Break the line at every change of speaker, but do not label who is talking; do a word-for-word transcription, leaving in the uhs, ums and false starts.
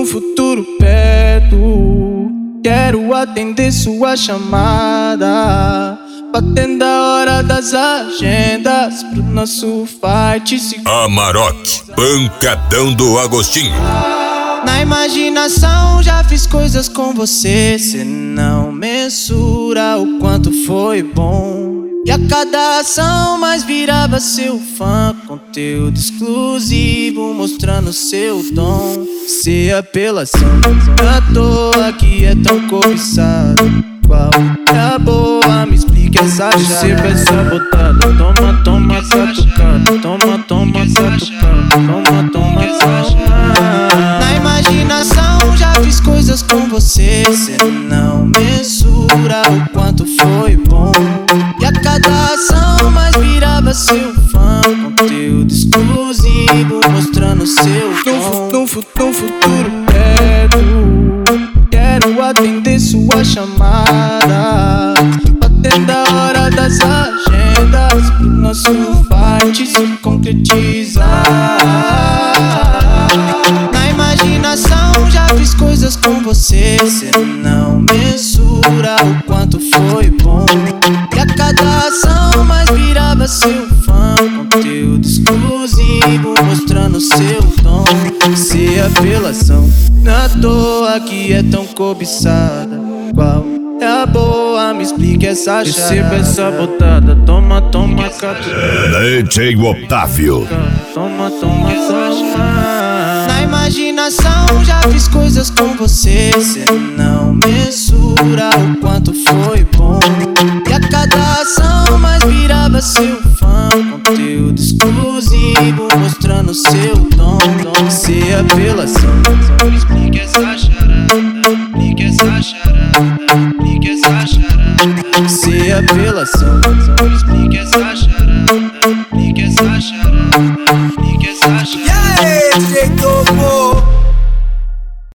futuro perto, quero atender sua chamada, batendo a hora das agendas pro nosso fight se...
Amarok, pancadão do Agostinho.
Na imaginação já fiz coisas com você, cê não mensura o quanto foi bom. E a cada ação mais virava seu fã, conteúdo exclusivo mostrando seu dom. Se apelação à toa que é tão cobiçado, qual é a boa? Me explica essa charada.
Receba essa botada, toma, toma, catucada. Toma, toma, catucada. Toma, toma, catucada.
Na imaginação já fiz coisas com você, cê não mensura o quanto foi bom. E a cada ação mais virava seu fã, conteúdo exclusivo mostrando seu dom. No, fu no futuro perto, quero atender sua chamada, batendo a hora das agendas pro nosso fight se concretizar. Na imaginação já fiz coisas com você, cê não mensura o quanto foi bom. E a cada ação mais virava seu fã, conteúdo exclusivo mostrando seu dom. Se apelação na toa que é tão cobiçada, qual é a boa? Me explica essa charada.
Receba essa botada, toma, toma, catucada.
D J Otávio.
Toma, toma, toma.
Na imaginação já fiz coisas com você, cê não mensura o quanto foi bom. E a cada ação mais virava seu fã, conteúdo exclusivo mostrando seu dom. Se apelação, me explica essa charada, me explica essa charada, me explica essa charada. Se apelação, me explica essa charada, me explica essa charada, me explica essa charada.
E aí, D J Topo?